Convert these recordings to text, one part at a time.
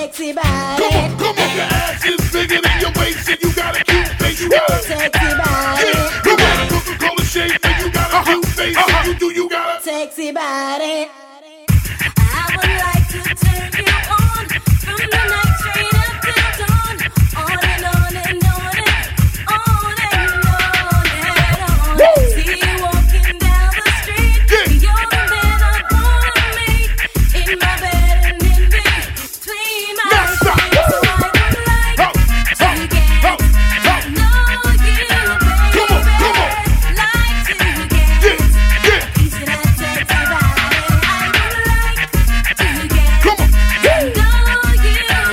sexy body. Come on, your ass is bigger than your waist and you got a cute face. You got a sexy body. You got a Coca-Cola shape and you got a cute face. If you got a sexy body. I would like to turn you on from the night straight up till dawn. On and on and on and on and on and on. See you walking down the street. You're the man I wanna meet in my bed and in between my sheets. So I would like to get to know you, baby. Like to get a piece of that sexy body. I would like to get to know you, baby. Like to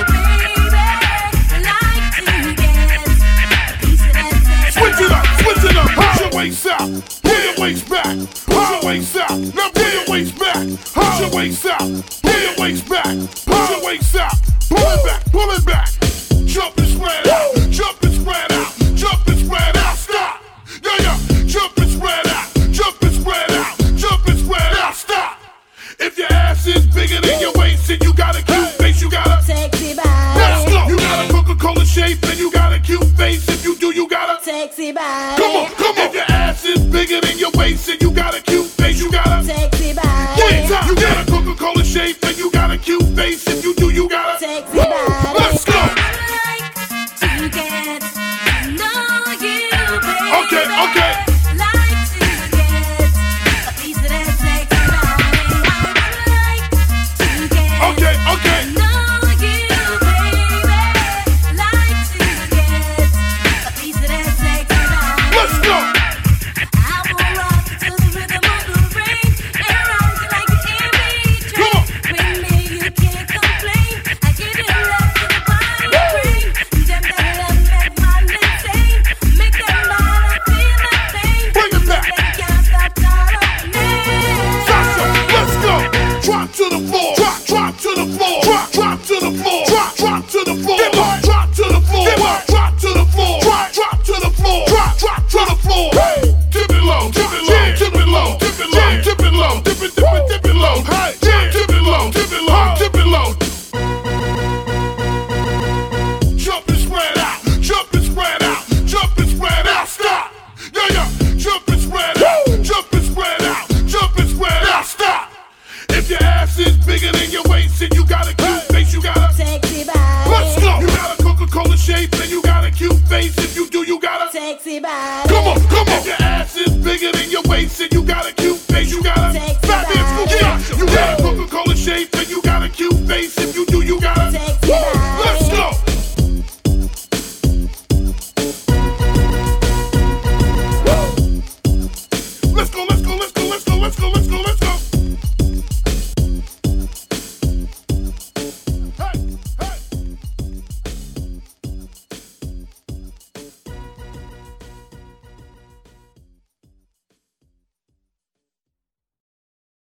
get a piece of that sexy Switch it up, push your waist out, pull your waist back, push your waist out, now pull your waist back, push your waist out, pull your waist back, push your waist out, pull it back, jump and spread out, jump and spread out, jump and spread out, stop, yeah, jump and spread out, jump and spread out, jump and spread out, stop. If your ass is bigger than your waist and you got a cute face, you got a sexy body. Let's go. You got a Coca-Cola shape and you got a cute face. If you do, you got a sexy body. Come on. If your ass is bigger than your waist and you got a cute face, you got a sexy body. You got a Coca-Cola shape and you got a cute face. If you do, you got